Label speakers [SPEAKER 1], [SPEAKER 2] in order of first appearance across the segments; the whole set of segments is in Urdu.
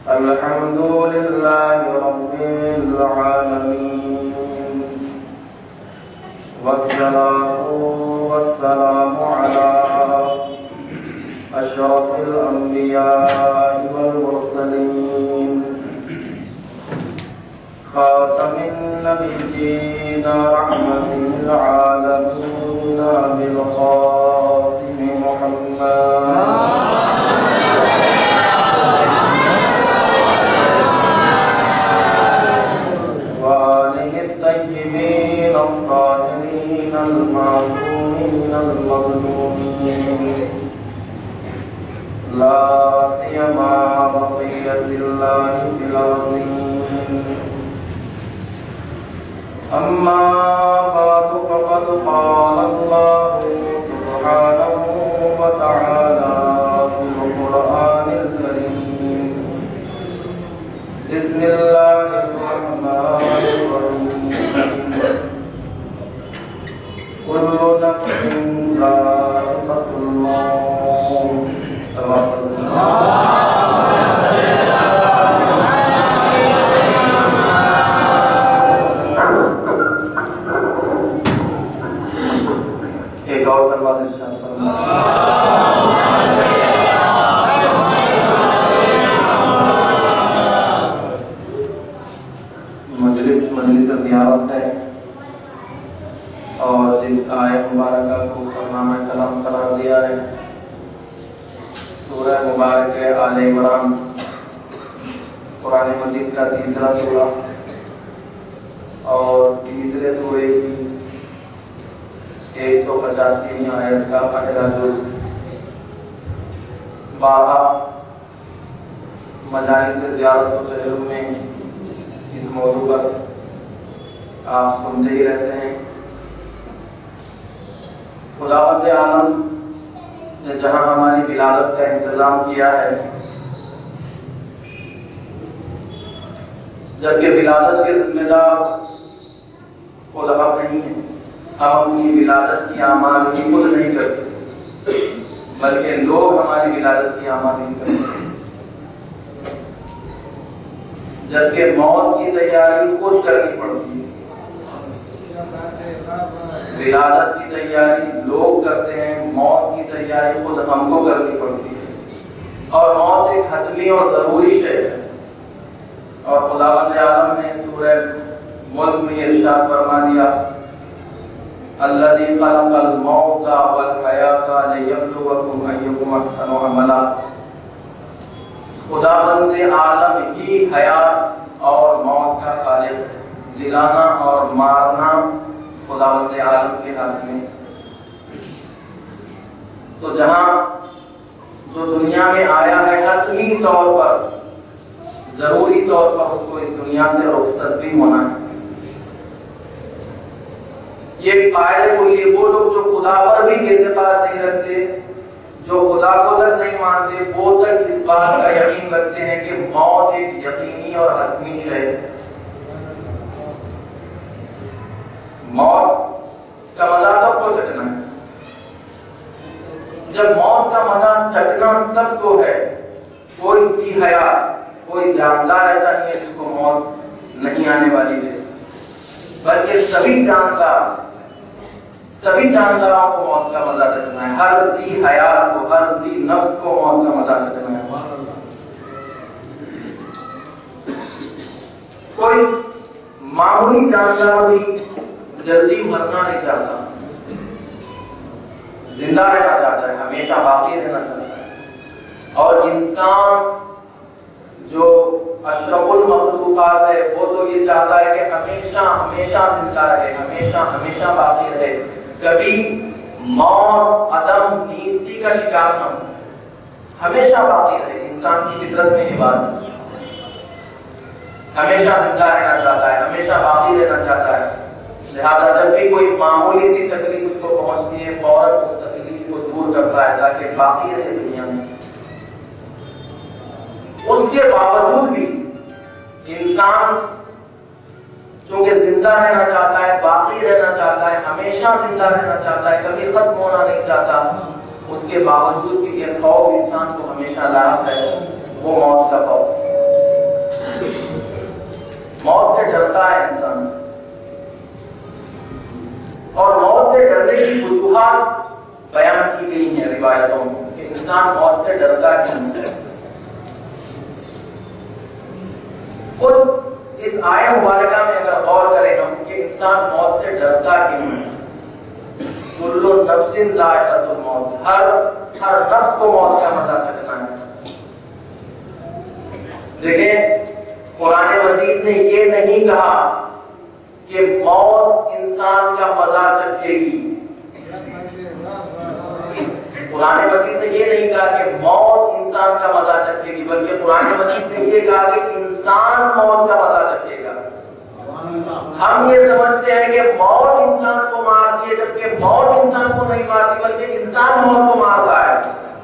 [SPEAKER 1] الحمد لله رب العالمين والصلاة والسلام على أشرف الأنبياء والمرسلين خاتم النبيين رحمة العالمين بالقاسم محمد وآله الطيبين الطاهرين المعصومين المظلومين لا سيما بقية الله في الأرضين. أما بعد فقد قال الله سبحانه وتعالى في القرآن الكريم: بسم الله الرحمن الرحيم. كل نفس ذائقة الموت. صدق الله. ایک اور سلوات ارشاد مجلس زیارت ہے اور جس آیت مبارکہ کو سرنامہ کلام قرار دیا ہے سورہ مبارک آل عمران، قرآن مجید کا تیسرا سورہ اور تیسرے سورے کی 185ویں آیت کا پہلا جز 12 مجالس زیارت و چہلم میں اس موضوع پر آپ سنتے ہی رہتے ہیں۔ خداوند عالم نے جہاں ہماری ولادت کا انتظام کیا ہے، جبکہ ولادت کے ذمہ دار خود ہم نہیں ہیں، ہم اپنی ولادت کی آمادگی خود نہیں کرتے بلکہ لوگ ہماری ولادت کی آمادگی کرتے ہیں، جبکہ موت کی تیاری خود کرنی پڑتی ہے۔ ولادت کی تیاری لوگ کرتے ہیں، موت کی تیاری خود ہم کو کرنی پڑتی ہے، اور موت ایک حتمی اور ضروری شے ہے۔ اور خداوند عالم نے سورہ ملک میں ارشاد فرما دیا: الذی خلق الموت والحیاۃ لیبلوکم ایکم احسن عملا۔ خداوند عالم ہی حیات اور موت کا خالق ہے، جلانا اور مارنا خداوند عالم کے ہاتھ میں۔ تو جہاں جو دنیا میں آیا ہے حتمی طور پر، ضروری طور پر اس کو اس دنیا سے رخصت بھی ہونا ہے۔ یہ قاعدے کلی وہ لوگ جو خدا پر بھی اعتقاد نہیں رکھتے، جو خدا کو تک نہیں مانتے، وہ تک اس بات کا یقین رکھتے ہیں کہ موت ایک یقینی اور حتمی شے ہے۔ موت کا مزہ سب کو چکنا ہے۔ جب موت کا مزہ چکنا سب کو ہے، کوئی ذی حیات، کوئی جاندار ایسا نہیں ہے جس کو موت نہیں آنے والی ہے، بلکہ سبھی جانداروں کو موت کا مزہ چکنا ہے۔ ہر ذی حیات کو، ہر ذی نفس کو موت کا مزہ چکنا ہے۔ کوئی معمولی جاندار بھی جلدی مرنا نہیں چاہتا، زندہ رہنا چاہتا ہے، ہمیشہ باقی رہنا چاہتا ہے۔ اور انسان جو اشرف المخلوقات ہے وہ تو یہ چاہتا ہے کہ ہمیشہ ہمیشہ زندہ رہے، ہمیشہ ہمیشہ باقی رہے، کبھی موت، عدم، نیستی کا شکار نہ ہو، ہمیشہ باقی رہے۔ انسان کی فطرت میں یہ بات ہے، ہمیشہ زندہ رہنا چاہتا ہے، ہمیشہ باقی رہنا چاہتا ہے۔ لہذا جب بھی کوئی معمولی سی تکلیف اس کو پہنچتی ہے، فوراً اس تکلیف کو دور کرتا ہے تاکہ باقی رہے دنیا میں۔ اس کے باوجود بھی انسان چونکہ زندہ رہنا چاہتا ہے، باقی رہنا چاہتا ہے، ہمیشہ زندہ رہنا چاہتا ہے، کبھی ختم ہونا نہیں چاہتا، اس کے باوجود بھی یہ خوف انسان کو ہمیشہ لاحق ہے، وہ موت کا خوف۔ موت سے ڈرتا ہے انسان، اور موت سے ڈرنے کی وجوہات بیان کی گئی ہیں روایتوں میں کہ انسان موت سے ڈرتا کیوں ہے۔ خود اس آیت مبارکہ میں اگر غور کریں ہم کہ انسان موت سے ڈرتا کیوں ہے، کل نفس ذائقۃ الموت، ہر نفس کو موت کا مزہ چکھنا ہے۔ دیکھیں قرآن مجید نے یہ نہیں کہا کہ موت انسان کا مزہ چکھے گی، قرآن مجید نے یہ نہیں کہا کہ موت انسان کا مزہ چکھے گی، بلکہ قرآن مجید نے یہ کہا کہ انسان موت کا مزہ چکھے گا۔ ہم یہ سمجھتے ہیں کہ موت انسان کو مارتی ہے، جبکہ موت انسان کو نہیں مارتی بلکہ انسان موت کو مارتا ہے،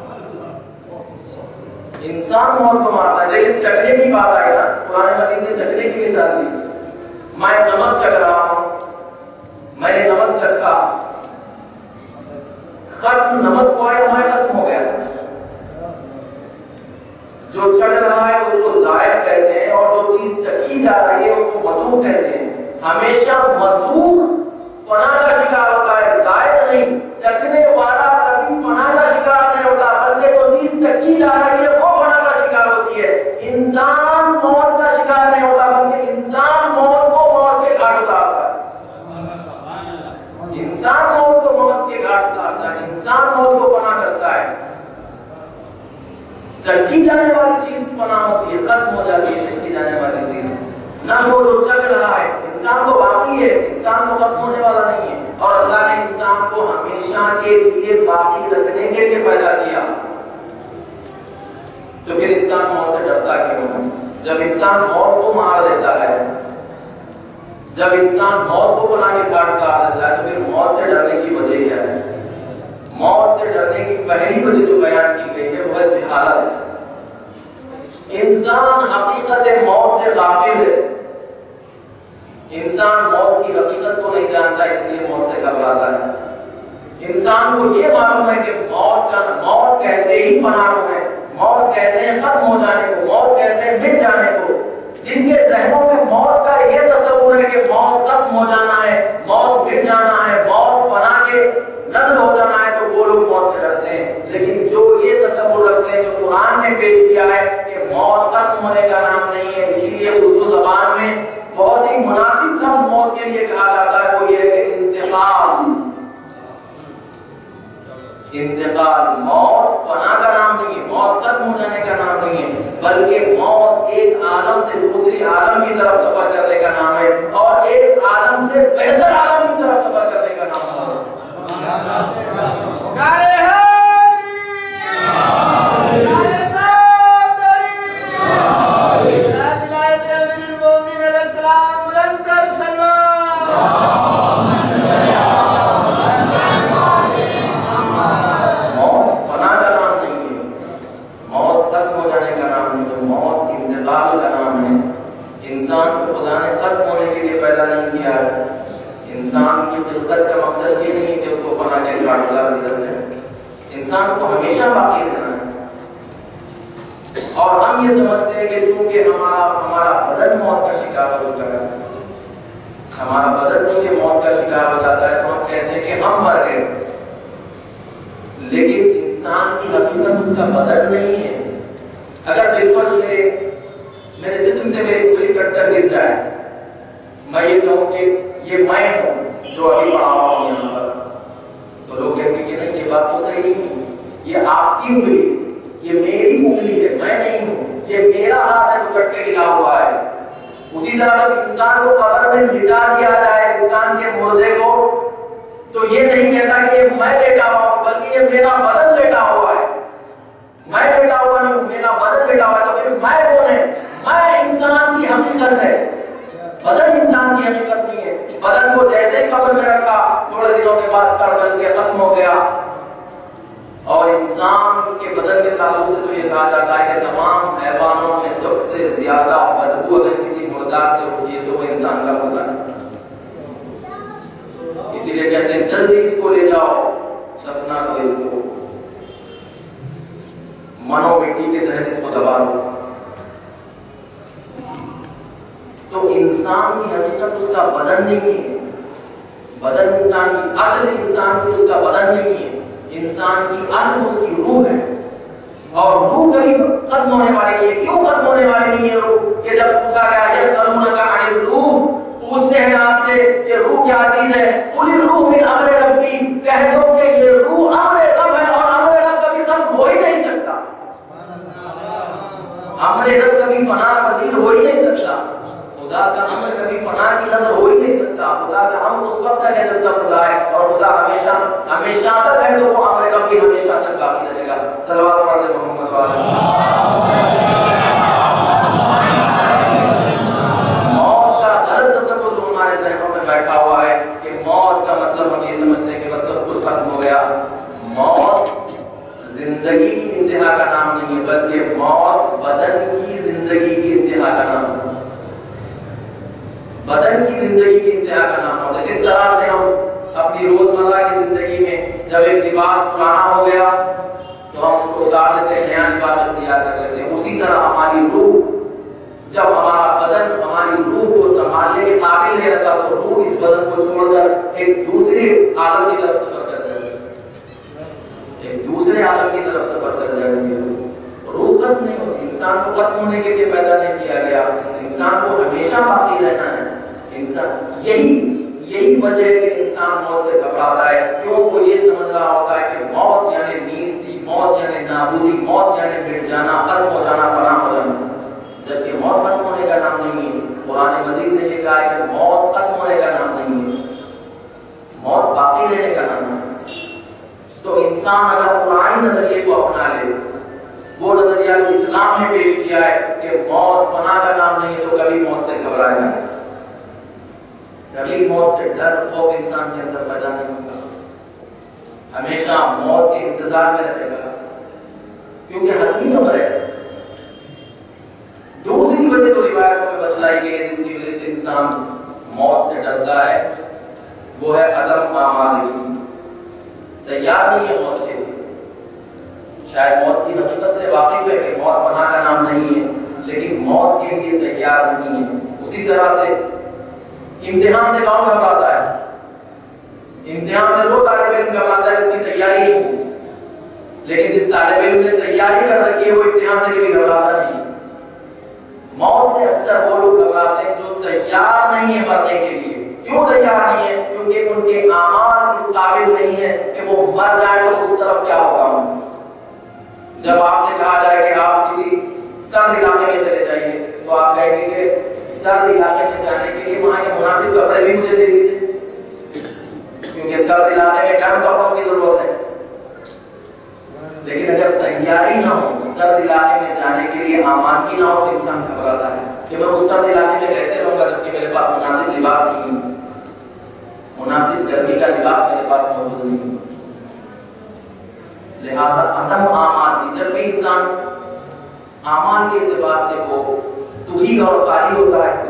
[SPEAKER 1] انسان موت کو مارتا ہے۔ لیکن چکھنے کی بات آئی نا، قرآن مجید نے چکھنے کی مثال دی، میں نمک چکھ رہا ہوں، میں نے نمک چکھا، ختم نمک کو آیا میں ختم ہو گیا۔ جو چکھ رہا ہے اس کو ذائق کہتے ہیں، اور جو چیز چکھی جا رہی ہے اس کو مذوق کہتے ہیں۔ ہمیشہ مذوق فنا کا شکار ہوتا ہے، ذائق نہیں۔ چکھنے والا کبھی فنا کا شکار نہیں ہوتا، بلکہ جو چیز چکھی جا رہی ہے وہ فنا کا شکار ہوتی ہے۔ انسان موت کا شکار نہیں ہوتا، بلکہ انسان موت کو موت کے گھاٹ اتارتا ہے، انسان موت کو موت کے گھاٹ اتارتا ہے، انسان موت کو فنا کرتا ہے۔ چکھی جانے والی چیز فنا ہوتی ہے، ختم ہو جاتی ہے چکھی جانے والی چیز، نہ وہ جو چکھ رہا ہے۔ انسان تو باقی ہے، انسان تو ختم ہونے والا نہیں ہے، اور اللہ نے انسان کو ہمیشہ کے لیے باقی رکھنے کے لیے پیدا کیا۔ تو پھر انسان موت سے ڈرتا کیوں ہے؟ جب انسان موت کو مار دیتا ہے، جب انسان موت کو فنا کے گھاٹ اتار دیتا ہے، تو پھر موت سے ڈرنے کی وجہ کیا ہے؟ موت سے ڈرنے کی پہلی وجہ جو بیان کی گئی ہے وہ ہے جہالت ہے۔ انسان حقیقت موت سے غافل ہے، انسان موت کی حقیقت کو نہیں جانتا، اس لیے موت سے گھبراتا ہے۔ انسان کو یہ معلوم ہے کہ موت کہتے ہی فنا ہے، موت کہتے ہیں ختم ہو جانے کو، موت کہتے ہیں مٹ جانے کو۔ جن کے ذہنوں میں موت کا یہ تصور ہے کہ موت ختم ہو جانا ہے، موت مٹ جانا ہے، موت فنا کے نزل ہو جانا ہے، تو وہ لوگ موت سے ڈرتے ہیں۔ لیکن جو یہ تصور رکھتے ہیں جو قرآن نے پیش کیا ہے کہ موت ختم ہونے کا نام نہیں ہے، اسی لیے اردو زبان میں بہت ہی مناسب لفظ موت کے لیے کہا جاتا ہے، وہ یہ ہے کہ انتقال۔ انتقال، موت فنا کا نام نہیں ہے، موت ختم ہو جانے کا نام نہیں ہے، بلکہ موت ایک عالم سے دوسری عالم کی طرف سفر کرنے کا نام ہے، اور ایک عالم سے بہتر عالم کی طرف سفر کرنے کا نام ہے۔ انسان کو خدا نے ختم ہونے کے لیے پیدا نہیں کیا ہے۔ انسان کی خلقت کا مقصد یہ نہیں کہ اس کو فنا کے گھاٹ اتار دیا جائے، انسان کو ہمیشہ باقی رہنا ہے۔ اور ہم یہ سمجھتے ہیں کہ چونکہ ہمارا بدن موت کا شکار ہو چکا ہے، ہمارا بدن چونکہ موت کا شکار ہو جاتا ہے، تو ہم کہتے ہیں کہ ہم مر گئے، لیکن انسان کی حقیقت اس کا بدن نہیں ہے۔ اگر بالفرض میرے جسم سے میری انگلی کٹ کر گر جائے، میں یہ کہوں کہ یہ میں ہوں جو ابھی پڑھا رہا ہوں یہاں پر، تو لوگ کہیں گے کہ نہیں، یہ بات تو صحیح نہیں ہے، یہ آپ کی انگلی، یہ میری انگلی ہے، میں نہیں ہوں، یہ میرا ہاتھ ہے جو کٹ کے گرا ہوا ہے۔ اسی طرح جب انسان کو قبر میں لٹا دیا جائے انسان کے مردے کو، تو یہ نہیں کہتا کہ یہ میں لیٹا ہوا ہوں، بلکہ یہ میرا بدن لیٹا ہوا ہے، میں لیٹا ہوا نہیں ہوں، میرا بدن لیٹا ہوا ہے۔ تو پھر میں کون ہے؟ میں انسان کی حقیقت ہے، بدن انسان کی حقیقت نہیں ہے۔ بدن کو جیسے ہی قبر میں رکھا، تھوڑے دنوں کے بعد سڑ گل کے ختم ہو گیا۔ اور انسان کے بدن کے تعلق سے تو یہ کہا جاتا ہے کہ تمام حیوانوں میں سب سے زیادہ بدبو اگر کسی مردار سے اٹھتی ہے تو وہ انسان کا ہوتا ہے۔ اسی لیے کہتے ہیں جلدی اس کو لے جاؤ، دفنا دو اس کو، منو مٹی کے تحت اس کو دبا دو۔ تو انسان کی حقیقت اس کا بدن نہیں ہے، بدن انسان کی اصل انسان کی اس کا بدن نہیں ہے، انسان کی اصل اس کی روح ہے، اور روح کبھی ختم ہونے والی نہیں ہے۔ کیوں ختم ہونے والی نہیں ہے روح؟ کہ جب پوچھا گیا یسألونک عن الروح، پوچھتے ہیں آپ سے کہ روح کیا چیز ہے، قل الروح من امر ربی، کہہ دو کہ یہ روح امر رب ہے، اور امر رب کبھی ختم ہو ہی نہیں سکتا، امر رب کبھی فنا پذیر ہو ہی نہیں سکتا، خدا کا امر کبھی فنا کی نظر ہو ہی نہیں سکتا، خدا کا امر اس وقت ہے جب تک خدا ہے، اور خدا ہمیشہ ہمیشہ تک ہے، تو وہ امر کب بھی ہمیشہ تک باقی رہے گا۔ صلوات پڑھتے محمد والے۔ موت کا غلط تصور جو ہمارے ذہنوں میں بیٹھا ہوا ہے کہ موت کا مطلب ہم یہ سمجھتے ہیں کہ بس سب کچھ ختم ہو گیا، موت زندگی کی انتہا کا نام نہیں ہے، بلکہ موت بدن کی زندگی کی انتہا کا نام ہے، بدن کی زندگی کی انتہا کا نام ہوتا ہے۔ جس طرح سے ہم اپنی روزمرہ کی زندگی میں جب ایک لباس پرانا ہو گیا تو ہم اس کو اتار دیتے ہیں، نیا لباس اختیار کر لیتے ہیں، اسی طرح ہماری روح جب ہمارا بدن ہماری روح کو سنبھالنے کے قابل نہیں رہتا تو روح اس بدن کو چھوڑ کر ایک دوسرے عالم کی طرف سفر کر جاتی ہے، ایک دوسرے عالم کی طرف سفر کر جاتی ہے۔ روح ختم نہیں ہوتی، انسان کو ختم ہونے کے لیے پیدا نہیں کیا گیا، انسان کو ہمیشہ باقی رہنا ہے۔ انسان یہی وجہ ہے کہ انسان موت سے گھبراتا ہے، کیوں؟ وہ یہ سمجھ رہا ہوتا ہے کہ موت یعنی نیستی، موت یعنی نابودی، موت یعنی مٹ جانا، ختم ہو جانا، فنا ہو جانا، جبکہ موت ختم ہونے کا نام نہیں ہے۔ قرآن مجید نے یہ کہا ہے کہ موت ختم ہونے کا نام نہیں ہے، موت باقی رہنے کا نام ہے۔ تو انسان اگر قرآنی نظریے کو اپنا لے، وہ نظریہ جو اسلام نے پیش کیا ہے کہ موت فنا کا نام نہیں ہے، تو کبھی موت سے گھبرائے گا، کبھی موت سے ڈر خوف انسان کے اندر پیدا نہیں ہوگا، ہمیشہ موت کے انتظار میں رہے گا، کیونکہ حتمی امر ہے۔ دوسری وجہ جو روایتوں میں بتلائی گئی ہے جس کی وجہ سے انسان موت سے ڈرتا ہے، وہ ہے عدم آمادگی، تیار نہیں ہے موت کے لیے۔ شاید موت کی حقیقت سے واقف ہے کہ موت فنا کا نام نہیں ہے، لیکن موت کے لیے تیار نہیں ہے۔ اسی طرح سے امتحان سے کون گھبراتا ہے؟ امتحان سے وہ طالب علم گھبراتا ہے جس کی تیاری نہیں ہے، لیکن جس طالب علم نے تیاری کر رکھی ہے وہ امتحان سے کبھی گھبراتا نہیں۔ موت سے اکثر وہ لوگ گھبراتے ہیں جو تیار نہیں ہے مرنے کے لیے۔ کیوں تیار نہیں ہے؟ کیونکہ ان کے اعمال اس قابل نہیں ہے کہ وہ مر جائے تو اس طرف کیا ہوگا۔ جب آپ سے کہا جائے کہ آپ کسی سرد علاقے میں چلے جائیے تو آپ کہیں گے کہ سرد علاقے میں جانے کے لیے وہاں کے مناسب کپڑے بھی مجھے دے دیجیے، کیونکہ سرد علاقے میں گرم کپڑوں کی ضرورت ہے۔ لیکن اگر تیاری نہ ہو، سرد علاقے میں جانے کے لیے آمادگی نہ ہو تو انسان گھبراتا ہے کہ میں اس سرد علاقے میں کیسے رہوں گا جبکہ میرے پاس مناسب لباس نہیں ہے، مناسب گرمی کا لباس میرے پاس موجود نہیں ہے۔ لہٰذا عدم آمادگی، جب بھی انسان اعمال کے اعتبار سے وہ تہی اور خالی ہوتا ہے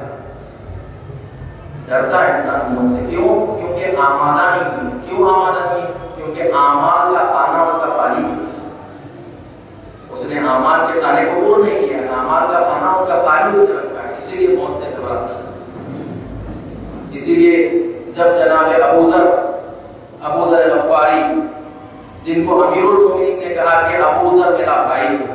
[SPEAKER 1] ڈرتا ہے انسان موت سے۔ کیوں؟ کیونکہ آمادہ نہیں ہے۔ کیوں آمادہ نہیں؟ کیونکہ اعمال کا خانہ اس کا خالی ہے، اس نے اعمال کے خانے کو پور نہیں کیا، اعمال کا خانہ اس کا خالی اس نے رکھا ہے، اسی لیے موت سے گھبراتا ہے۔ اسی لیے جب جناب ابو ذر غفاری، جن کو امیر المومنین نے کہا کہ ابو ذر میرا بھائی ہے،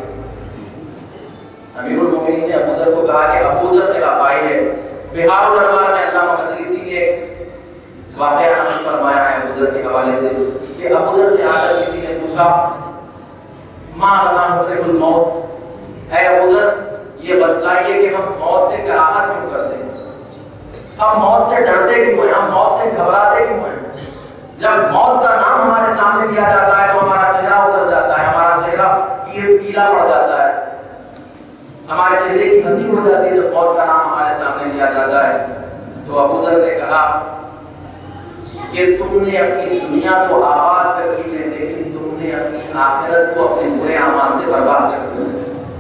[SPEAKER 1] امیر المومنین نے ابو ذر کو کہا کہ ابو ذر میرا بھائی ہے، بہار دربار میں علامہ مجلسی نے واقعہ نقل فرمایا ہے ابو ذر کے حوالے سے کہ ابو ذر سے آ کر کسی نے پوچھا ما لنا نکرہ الموت، اے ابو ذر یہ بتلائیے کہ ہم موت سے کراہت کیوں کرتے ہیں، ہم موت سے ڈرتے کیوں ہیں، ہم موت سے گھبراتے کیوں ہیں؟ جب موت کا نام ہمارے سامنے لیا جاتا ہے تو ہمارا چہرہ اتر جاتا ہے، ہمارا چہرہ پیلا پڑ جاتا ہے، ہمارے چہرے کی ہنسی ہو جاتی ہے جب موت کا نام ہمارے سامنے لیا جاتا ہے۔ تو ابو ذر نے کہا کہ تم نے اپنی دنیا کو آباد کر لی ہے لیکن تم نے اپنی آخرت کو اپنے برے اعمال سے برباد کر دیا۔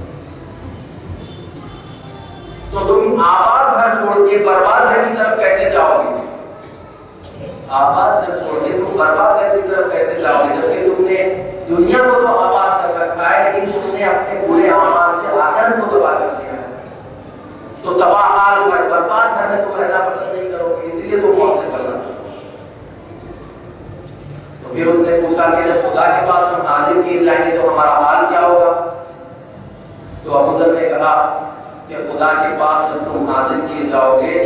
[SPEAKER 1] تو تم آباد گھر چھوڑ کے برباد گھر کی طرف کیسے جاؤ گے؟ آباد گھر چھوڑ کے تم برباد گھر کی طرف کیسے جاؤ گے جبکہ تم نے دنیا کو تو آباد کر رکھا ہے لیکن تم نے اپنے برے اعمال سے آخرت کو تباہ کر دیا ہے۔ تو تباہ بدحال گھر برباد گھر میں تم رہنا پسند نہیں کرو گے، اسی لیے تم موت سے ڈرنا۔ تو پھر اس نے پوچھا کہ جب خدا کے پاس ہم حاضر کیے جائیں گے تو ہمارا حال کیا ہوگا؟ تو ابو ذر نے کہا کہ خدا کے پاس جب تم حاضر کیے جاؤ گے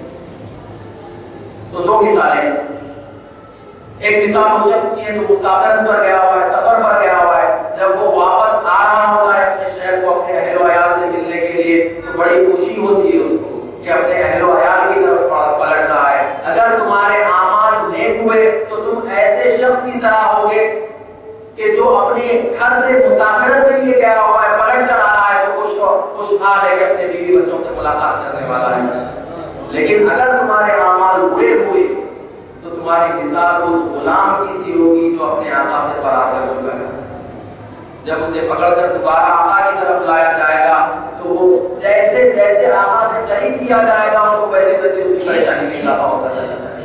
[SPEAKER 1] تو دو مثالیں ہیں۔ ایک مثال اس شخص کی ہے جو مسافرت پر گیا ہوا ہے، سفر پر گیا ہوا ہے، جب وہ واپس آ رہا ہوتا ہے اپنے شہر کو اپنے اہل و عیال سے ملنے کے لیے تو بڑی خوشی ہوتی ہے اس کو کہ اپنے اہل و عیال کی طرف پلٹ رہا ہے۔ اگر تمہارے اعمال نیک ہوئے تو تم ایسے شخص کی طرح ہوگے کہ جو اپنے گھر سے مسافرت کے لیے گیا ہوا ہے، پلٹ کر آ رہا ہے تو خوشحال ہے کہ اپنے بیوی بچوں سے ملاقات کرنے والا ہے۔ لیکن اگر تمہارے اعمال برے ہوئے تو تمہاری مثال اس غلام کی سی ہوگی جو اپنے آقا سے فرار کر چکا ہے۔ جب اسے پکڑ کر دوبارہ آقا کی طرف لایا جائے گا تو وہ جیسے جیسے آقا سے قریب کیا جائے گا اس کو ویسے ویسے اس کی پریشانی میں اضافہ ہوتا چلا جائے گا،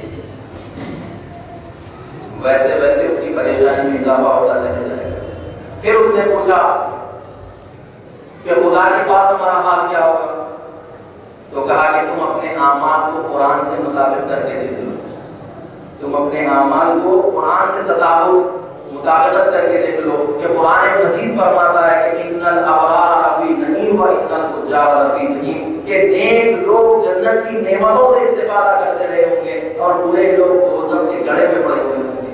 [SPEAKER 1] ویسے ویسے اس کی پریشانی میں اضافہ ہوتا چلا جائے گا۔ پھر اس نے پوچھا کہ خدا کے پاس ہمارا حال کیا ہوگا؟ تو کہا کہ تم اپنے اعمال کو قرآن سے مطابق کر کے دیکھ لو، تم اپنے اعمال کو قرآن سے مطابقت کر کے دیکھ لو کہ قرآن مجید فرماتا ہے کہ ان الابرار لفی نعیم و ان الفجار لفی جحیم، کہ نیک لوگ جنت کی نعمتوں سے استفادہ کرتے رہے ہوں گے اور برے لوگ دوزخ کے گڑھے میں پڑے ہوئے ہوں گے۔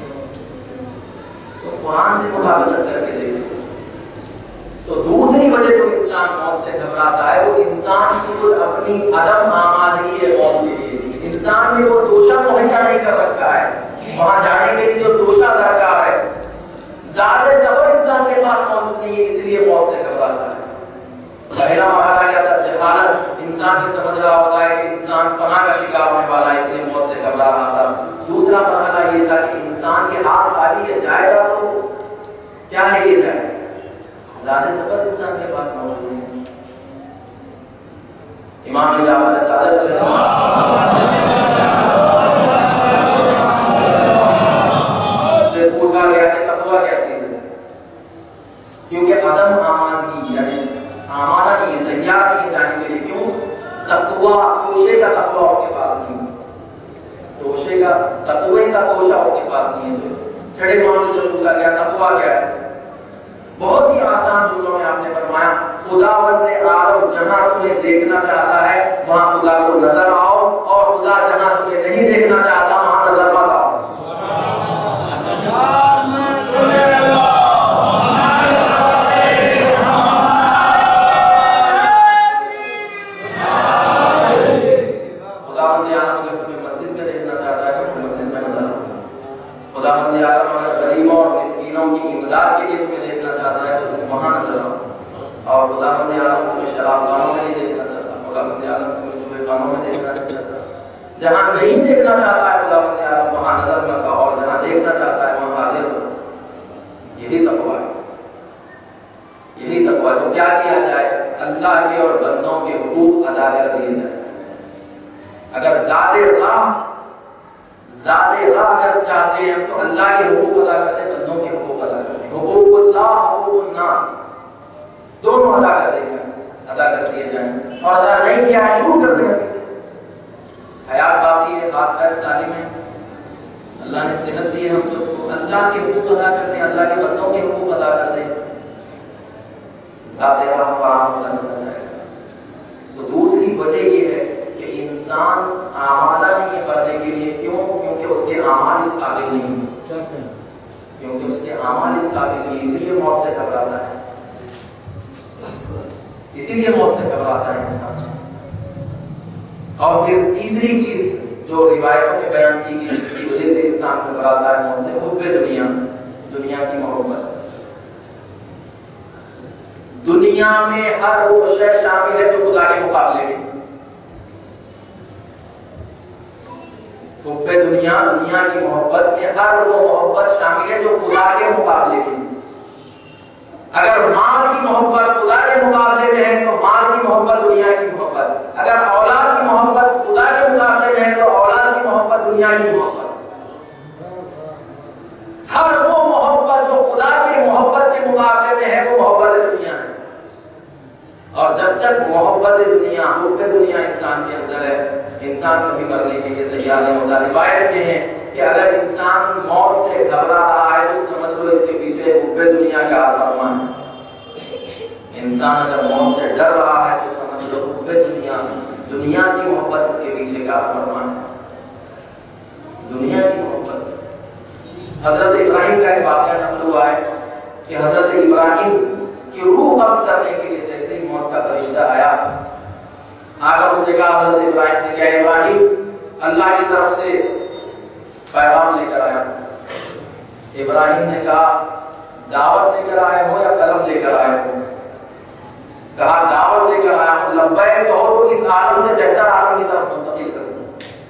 [SPEAKER 1] تو قرآن سے مطابقت کر کے دیکھ لو۔ تو دوسری وجہ جو انسان موت سے گھبراتا ہے وہ انسان کی خود اپنی عدم آمادگی ہے موت کے لیے۔ انسان نے وہ توشہ مہیا نہیں کر رکھا ہے، وہاں جانے کے لیے جو توشہ درکار ہے، زیادہ سفر انسان کے پاس موجود نہیں ہے، اس لیے موت سے گھبراتا ہے۔ پہلا مرحلہ کیا تھا؟ جہالت، انسان یہ سمجھ رہا ہوتا ہے کہ انسان فنا کا شکار ہونے والا ہے، اس لیے موت سے گھبرا رہا تھا۔ دوسرا مرحلہ یہ تھا کہ انسان کے ہاتھ خالی ہے، جائے گا تو کیا لے کے جائے گا؟ زیادہ سفر انسان کے پاس موجود ہے۔ امام جعفر صادق علیہ السلام سے پوچھا گیا کہ تقویٰ کیا چیز ہے؟ کیونکہ عدم آمادگی یعنی آمادہ نہیں ہے، تیار نہیں جانے کے لیے۔ کیوں؟ تقویٰ، توشے کا تقویٰ اس کے پاس نہیں ہے، توشے کا تقوی کا توشہ اس کے پاس نہیں ہے۔ تو چھڑے ماں سے جب پوچھا گیا تقویٰ کیا ہے، بہت ہی آسان جملوں میں آپ نے فرمایا خداوند عالم جہاں تمہیں دیکھنا چاہتا ہے وہاں خدا کو نظر آؤ، اور خدا جہاں تمہیں نہیں دیکھنا چاہتا وہاں نظر مت آؤ۔ خداوند عالم اگر تمہیں مسجد میں دیکھنا چاہتا ہے تو تم مسجد میں نظر آؤ۔ خداوند عالم اگر غریبوں اور مسکینوں کی امداد کے لیے تمہیں دیکھنا چاہتا ہے تو تم وہاں نظر آؤ۔ اور خداوند عالم تمہیں شراب خانوں میں نہیں دیکھنا چاہتا، خداوند عالم تمہیں جوئے خانوں میں دیکھنا نہیں چاہتا۔ جہاں نہیں دیکھنا چاہتا ہے خداوند عالم وہاں نظر مت آؤ، اور جہاں دیکھنا چاہتا ہے وہاں حاضر ہو۔ یہی تقویٰ ہے، یہی تقویٰ۔ تو کیا کیا جائے؟ اللہ کے اور بندوں کے حقوق ادا کر دیے جائیں۔ اگر ذات راہ اگر چاہتے ہیں تو اللہ کے حقوق ادا کرتے، بندوں کے حقوق ادا کرتے۔ حقوق اللہ، حقوق الناس، دونوں ادا کر دیے جائیں۔ اور ادا نہیں کیا شروع کر دیں ابھی سے۔ حیات باقی ہے، ہاتھ پیر سالم ہے، اللہ نے صحت دی ہے ہم سب کو، اللہ کے حقوق ادا کر دیں، اللہ کے بندوں کے حقوق ادا کر دیں، ذات راہ فراہم ہوتا چلا جائے گا۔ تو دوسری وجہ یہ ہے کہ انسان آمادہ نہیں ہے کرنے کے لیے۔ کیوں؟ کیونکہ اس کے اعمال اس قابل نہیں ہیں، کیونکہ اس کے اعمال اس قابل نہیں، اسی لیے موت سے گھبراتا ہے، اسی لیے موت سے گھبراتا ہے انسان۔ اور پھر تیسری چیز جو روایتوں میں بیان کی گئی جس کی وجہ سے انسان گھبراتا ہے موت سے، حب دنیا، دنیا کی محبت۔ دنیا میں ہر وہ شے شامل ہے جو خدا کے مقابلے میں۔ حب دنیا، دنیا کی محبت میں ہر وہ محبت شامل ہے جو خدا کے مقابلے میں۔ اگر مال کی محبت خدا کے مقابلے میں ہے تو مال کی محبت دنیا کی محبت، اگر اولاد کی محبت خدا کے مقابلے میں ہے تو اولاد کی محبت دنیا کی محبت۔ ہر وہ محبت جو خدا کی محبت کے مقابلے میں ہے وہ محبت دنیا ہے۔ اور جب تک محبت دنیا انسان کے اندر ہے، انسان کبھی مرنے کے لیے تیار نہیں ہوتا۔ روایت میں ہے کہ اگر انسان موت سے گھبرا رہا ہے تو سمجھ لو اس کے پیچھے حب دنیا کا فرمان ہے۔ انسان اگر موت سے ڈر رہا ہے تو سمجھ لو حب دنیا کی محبت اس کے پیچھے کا فرمان ہے، دنیا کی محبت۔ حضرت ابراہیم کا ایک واقعہ نقل ہوا ہے کہ حضرت ابراہیم کی روح قبض کرنے کے لیے جیسے ہی موت کا فرشتہ آیا، آ کر اس نے کہا حضرت ابراہیم سے، کیا ابراہیم اللہ کی طرف سے پیغام لے کر آیا؟ ابراہیم نے کہا دعوت لے کر آئے ہو یا طلب لے کر آئے ہو؟ کہا دعوت لے کر آیا ہوں۔ لبیک کہو تو اس عالم سے بہتر عالم کی طرف منتقل کر دوں۔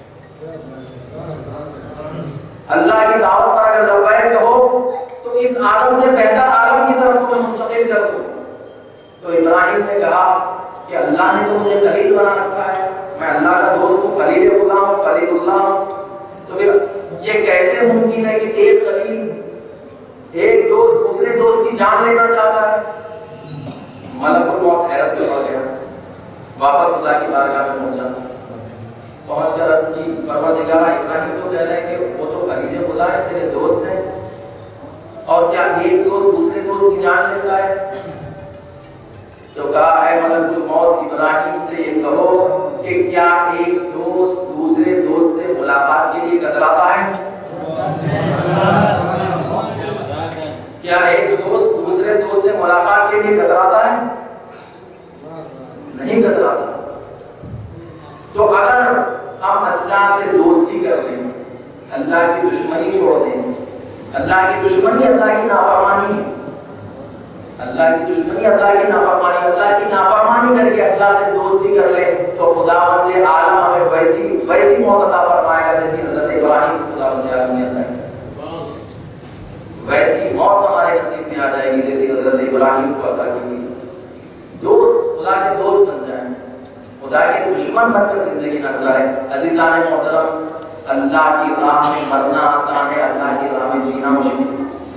[SPEAKER 1] اللہ کی دعوت پر اگر لبیک کہو تو اس عالم سے بہتر عالم کی طرف تمہیں منتقل کر دوں۔ تو ابراہیم نے کہا کہ اللہ نے تو مجھے خلیل بنا رکھا ہے، میں اللہ کا دوست ہوں، خلیل خدا ہوں، خلیل اللہ ہوں، تو پھر یہ کیسے ممکن ہے کہ ایک خلیل ایک دوست دوسرے دوست کی جان لینا چاہتا ہے؟ ملک الموت حیرت میں پڑ گیا، واپس خدا کی بارگاہ میں پہنچ کر عرض کی پروردگار ابراہیم تو کہہ رہے ہیں کہ وہ تو خلیل خدا ہے، تیرے دوست ہیں، اور کیا ایک دوست دوسرے دوست کی جان لیتا ہے؟ تو کہا اے ملک الموت ابراہیم سے یہ کہو کہ کیا ایک دوست دوسرے دوست سے ملاقات کے لیے کتراتا ہے؟ کیا ایک دوست دوسرے دوست سے ملاقات کے لیے کتراتا ہے؟ نہیں کتراتا۔ تو اگر ہم اللہ سے دوستی کر لیں، اللہ کی دشمنی چھوڑ دیں، اللہ کی دشمنی اللہ کی نافرمانی ہے، اللہ کی دشمنی اللہ کی نافرمانی، اللہ کی نافرمانی کر کے اللہ سے دوستی کر لیں تو خداوند عالم ہمیں ویسی موت عطا فرمائے گا جیسی حضرت ابراہیم کو خداوند عالم نے عطا کی، ویسی موت ہمارے نصیب میں آ جائے گی جیسی حضرت ابراہیم کو عطا کی گئی۔ دوست خدا کے دوست بن جائیں، خدا کے دشمن بن کر زندگی نہ گزاریں۔ عزیزان محترم، اللہ کی راہ میں مرنا آسان ہے، اللہ کی راہ میں جینا مشکل۔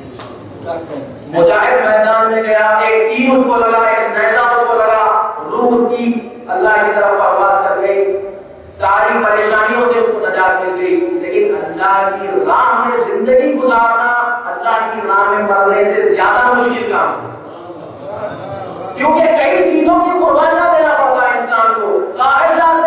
[SPEAKER 1] مجاہد میدان میں گیا، ایک تیر اس کو لگا، ایک نیزہ اس کو لگا، روح اس کی اللہ کی طرف پرواز کر گئی، ساری پریشانیوں سے اس کو نجات مل گئی، لیکن اللہ کی راہ میں زندگی گزارنا اللہ کی راہ میں مرنے سے زیادہ مشکل کام ہے، کیونکہ کئی چیزوں کی قربانیاں دینا پڑتا ہے انسان کو۔ خواہشات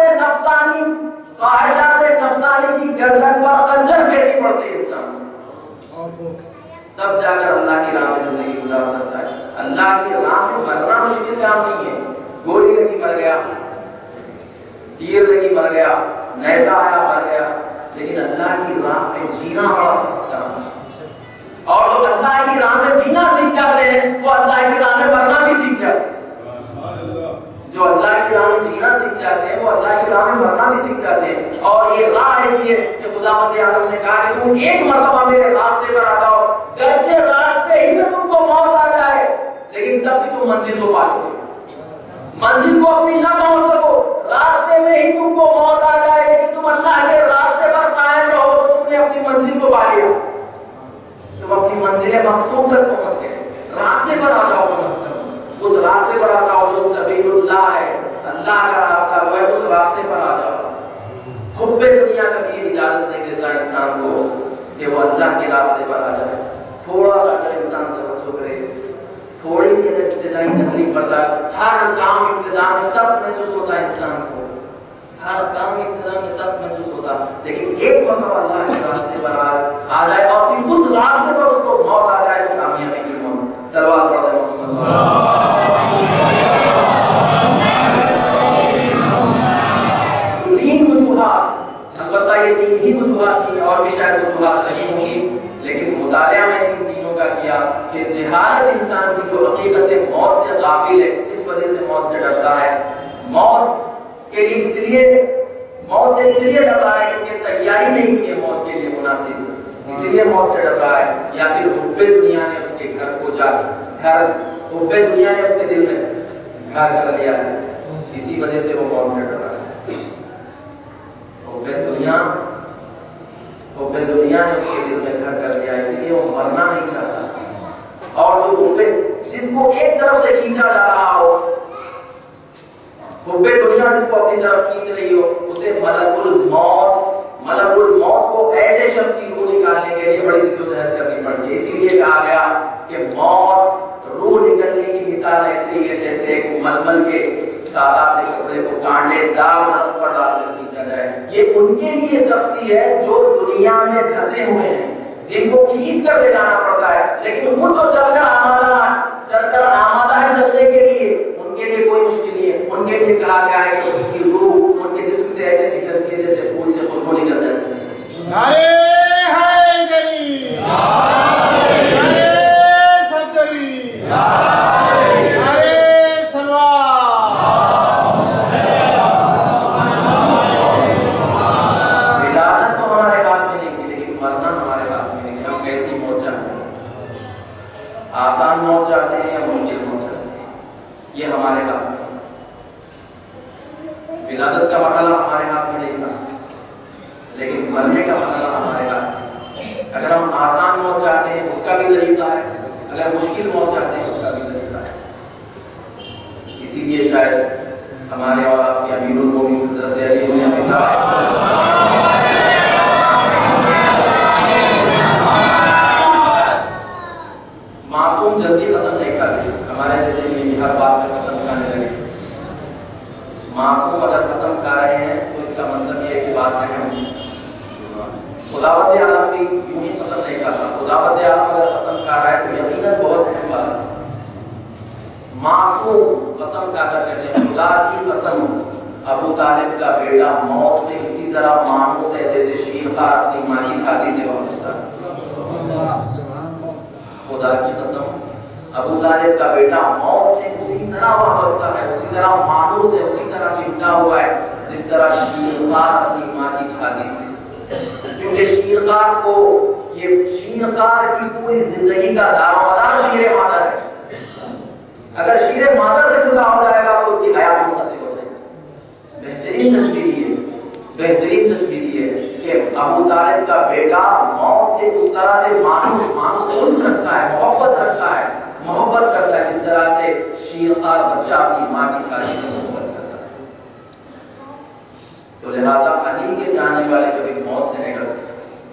[SPEAKER 1] نفسانی کی گردن پر خنجر پھیرنی پڑتی ہے انسان کو، تب جا کر اللہ کی راہ میں زندگی گزار سکتا ہے۔ اللہ کی راہ میں مرنا مشکل کام نہیں ہے، گولی لگی مر گیا، تیر لگی مر گیا، نیزہ آیا مر گیا، لیکن اللہ کی راہ میں جینا بڑا سخت کام ہے۔ اور جو اللہ کی راہ میں جینا سیکھ جاتے ہیں وہ اللہ کی راہ میں مرنا بھی سیکھ جاتے ہیں، جو اللہ کی راہ میں جینا سیکھ جاتے ہیں وہ اللہ کی راہ میں مرنا بھی سیکھ جاتے ہیں۔ اور یہ راہ ایسی ہے کہ خداوند عالم نے کہا کہ تم ایک مرتبہ میرے راستے پر آ جاؤ، گرچہ راستے ہی میں تم کو موت آ جائے لیکن تب بھی تم منزل کو پا لو گے، منزل کو اپنی نہ پہنچ سکو، راستے میں ہی تم کو موت آ جائے لیکن تم اللہ کے راستے پر قائم رہو تو تم نے اپنی منزل کو پا لیا، تم اپنی منزل مقصود تک پہنچ گئے۔ راستے پر آ جاؤ، اس راستے پر آ جاؤ جو سبیل اللہ ہے، اللہ کا راستہ وہ ہے، اس راستے پر آ جاؤ۔ حب دنیا کبھی اجازت نہیں دیتا انسان کو کہ وہ اللہ کے راستے پر آ جائے۔ تھوڑا سا اگر انسان توجہ کرے، تھوڑی سی اگر ابتدائی تکلیف برداشت، ہر کام ابتدا میں سخت محسوس ہوتا ہے انسان کو، ہر کام ابتدا میں سخت محسوس ہوتا، لیکن ایک مرتبہ اللہ کے راستے پر آ جائے اور پھر اس راستے پر اس کو موت آ جائے تو کامیابی کی موت۔ صلوات پڑھتے ہیں محمد تین وجوہات، البتہ یہ تین ہی وجوہات تھی، اور بھی شاید وجوہات نہیں ہوں گی، لیکن مطالعہ میں ان تینوں کا کیا کہ جہالت انسان کی جو حقیقت موت سے غافل ہے، اس وجہ سے موت سے ڈرتا ہے، موت کے لیے اس لیے ڈر رہا ہے کیونکہ تیاری نہیں کی ہے موت کے لیے مناسب، اسی لیے موت سے ڈر رہا ہے، یا پھر حب دنیا نے اس کے گھر کو حب دنیا نے اس کے دل میں گھر کر لیا ہے، اسی وجہ سے وہ موت سے ڈر رہا ہے۔ حب دنیا نے اس کے دل میں گھر کر لیا، اسی لیے وہ مرنا نہیں چاہتا، اور جو جس کو ایک طرف سے کھینچا جا رہا ہو، حب حب دنیا جس کو اپنی طرف کھینچ رہی ہو اسے ملک الموت کو ایسے شخص کی روح نکالنے کے لیے بڑی جدوجہد کرنی پڑتی ہے. اسی لیے کہا گیا کہ موت روح نکلنے کی مثال ایسی ہے جیسے ایک ململ کے سادہ سے کپڑے کو کانٹے دار درخت پر ڈال کر کھینچا جائے. یہ ان کے لیے سختی ہے جو دنیا میں پھنسے ہوئے ہیں, جن کو کھینچ کر لے جانا پڑتا ہے, لیکن وہ جو چل کر آمادہ ہے چلنے کے لیے, ان کے لیے کوئی مشکل نہیں ہے. ان کے لیے کہا گیا ہے کہ ان کی روح ان کے جسم سے ایسے نکلتی ہے جیسے پھول سے خوشبو نکل جاتی ہے. آسان موت چاہتے ہیں یا مشکل موت چاہتے ہیں, یہ ہمارے ہاتھ میں. ولادت کا مرحلہ ہمارے ہاتھ میں نہیں تھا, لیکن مرنے کا مرحلہ ہمارے ہاتھ میں. اگر ہم آسان موت چاہتے ہیں اس کا بھی طریقہ ہے, اگر مشکل موت چاہتے ہیں اس کا بھی طریقہ ہے. اسی لیے شاید ہمارے اور آپ کے امیر المومنین حضرت علی بن ابی طالب معصوم جلدی قسم نہیں کھاتے, ہمارے جیسے یہ ہر بات میں قسم کھانے لگے. معصوم اگر قسم کھا رہے ہیں تو اس کا مطلب یہ ہے کہ بات اہم ہے. خداوند عالم بھی یوں ہی قسم نہیں کھاتا. خداوند عالم اگر قسم کھا رہا ہے تو یقیناً بہت اہم بات ہے. معصوم قسم کھا کر کہتے ہیں خدا کی قسم ابو طالب کا بیٹا موت سے اسی طرح مانوس ہے جیسے شیرخوار اپنی ماں کی چھاتی سے وابستہ ہے. خدا کی قسم ابو طالب کا بیٹا موت سے اسی طرح وابستہ ہے, اسی طرح مانوس ہے, اسی طرح چمٹا ہوا ہے جس طرح شیرخوار اپنی ماں کی چھاتی سے. کیونکہ شیرخوار کو یہ شیرخوار کی پوری زندگی کا دار و مدار شیر مادر ہے. اگر شیر مادر سے جدا ہو جائے گا تو اس کی حیات منقطع ہو جائے گی. بہترین تشبیہ ہے کہ ابو طالب کا بیٹا موت سے اس طرح سے مانوس انس رکھتا ہے, محبت کرتا ہے جس طرح سے شیرخوار بچہ اپنی ماں کی چھاتی سے محبت کرتا ہے. تو لہذا علی کے چاہنے والے کبھی موت سے نہیں ڈرتے.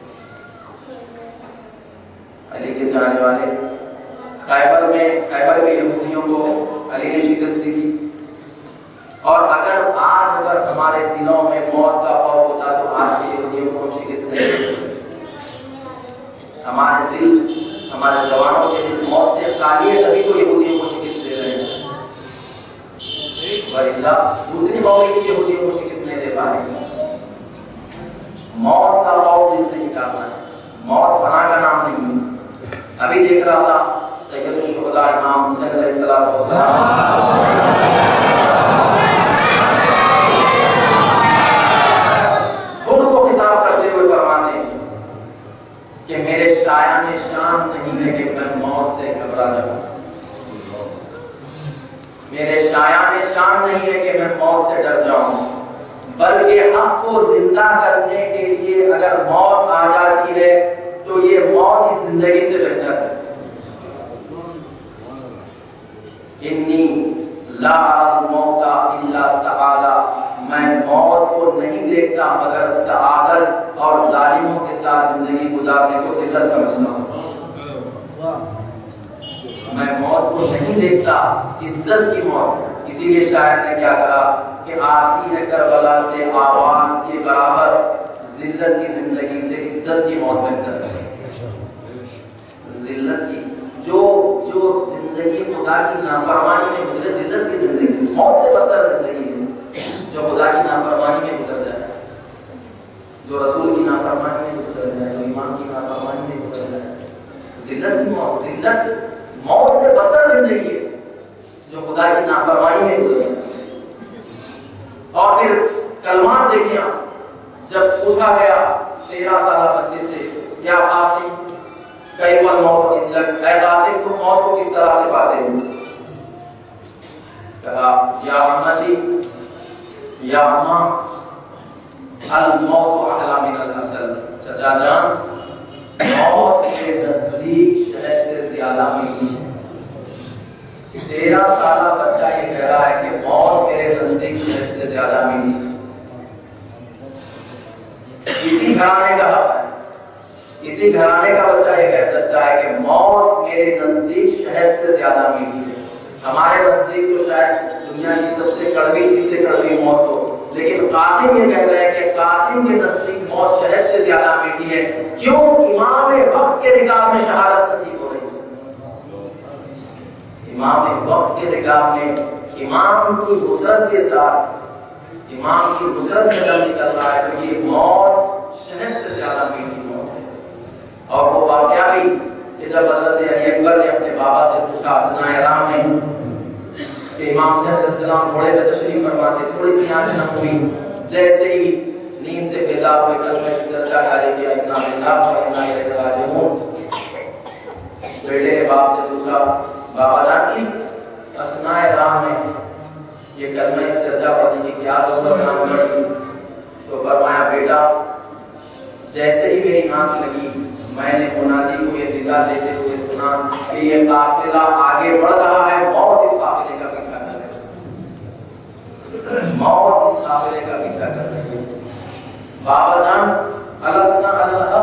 [SPEAKER 1] علی کے چاہنے والے خیبر میں یہودیوں کو علی نے شکست دی تھی, اور اگر ہمارے دلوں میں موت کا خوف ہوتا تو آج کے یہودیوں کو ہم شکست نہیں دیتے. ہمارے جوانوں کے دل موت سے خالی ہے, کبھی تو یہودیوں کو شکست دے رہے ہیں. دوسری قومیں بھی یہودیوں کو شکست نہیں دے پا رہی. موت کا خوف دل سے نکالنا ہے. موت فنا کا نام نہیں. ابھی دیکھ رہا تھا سید الشہداء امام حسین علیہ السلام کو خطاب کرتے ہوئے فرماتے ہیں کہ میرے شایان شان نہیں ہے کہ میں موت سے گھبرا جاؤں. میرے شایان شان نہیں ہے کہ میں موت سے ڈر جاؤں, بلکہ حق کو زندہ کرنے کے لیے اگر موت آ جاتی ہے تو یہ موت کی زندگی سے بہتر ہے. انی لا الموت الا سعادہ, میں موت کو نہیں دیکھتا مگر سعادت اور ظالموں کے ساتھ زندگی گزارنے کو ذلت سمجھتا ہوں. میں موت کو نہیں دیکھتا, عزت کی موت. اسی لیے شاعر نے کیا کہا کہ آتی ہے کربلا سے آواز کے برابر, ذلت کی زندگی سے عزت کی موت بہتر ہے. ذلت کی جو زندگی خدا کی نافرمانی میں گزرے, ذلت کی زندگی موت سے بدتر زندگی ہے جو خدا کی نافرمانی میں گزر جائے, جو رسول کی نافرمانی میں گزر جائے, جو ایمان کی نافرمانی میں گزر جائے. ذلت کی موت, ذلت موت سے بدتر زندگی ہے جو خدا کی نافرمانی میں گزر جائے. اور پھر کلمات دیکھیں آپ, جب پوچھا گیا 13 سالہ بچے سے یا قاسم کئی بار موت عندک, اے قاسم تم موت کو کس طرح سے پاتے ہو؟ کہا یا امتی یا اماں الموت احلی من العسل, چچا جان موت کے نزدیک شہد سے زیادہ میٹھی ہے. 13 سالہ بچہ یہ کہہ رہا ہے کہ موت میرے نزدیک شہد زیادہ میٹھی ہے. اسی گھرانے کا حق ہے, اسی گھرانے کا بچہ یہ کہہ سکتا ہے کہ موت میرے نزدیک شہد سے زیادہ میٹھی ہے. ہمارے نزدیک تو شاید دنیا کی سب سے کڑوی چیز سے کڑوی موت ہو, لیکن قاسم یہ کہہ رہے ہیں کہ قاسم کے نزدیک موت شہد سے زیادہ میٹھی ہے. کیوں؟ امام وقت کے رکاب میں شہادت نصیب ہو رہی ہے. امام وقت کے رکاب میں امام کی نصرت کے ساتھ, امام کی نصرت میں دم نکل رہا ہے, تو یہ موت شہد سے زیادہ میٹھی موت ہے. اور وہ واقعہ بھی کہ جب حضرت علی اکبر نے اپنے بابا سے پوچھا اثناء راہ میں کہ امام حسین علیہ السلام گھوڑے پہ تشریف فرما تھے, تھوڑی سی آنکھ نم ہوئی, جیسے ہی نیند سے بیدار ہوئے کلمہ استرجاع جاری کیا انا للہ و انا الیہ راجعون. بیٹے نے باپ سے پوچھا بابا جان کس اثناء راہ میں یہ کلمہ استرجاع پڑھنے کی کیا ضرورت پڑی؟ تو فرمایا بیٹا جیسے ہی میری آنکھ لگی میں نے منادی کو یہ ندا دیتے ہوئے سنا کہ یہ قافلہ آگے بڑھ رہا ہے, موت اس قافلے کا پیچھا کر رہی ہے, موت اس قافلے کا پیچھا کر رہی ہے. بابا جان السنا اللہ,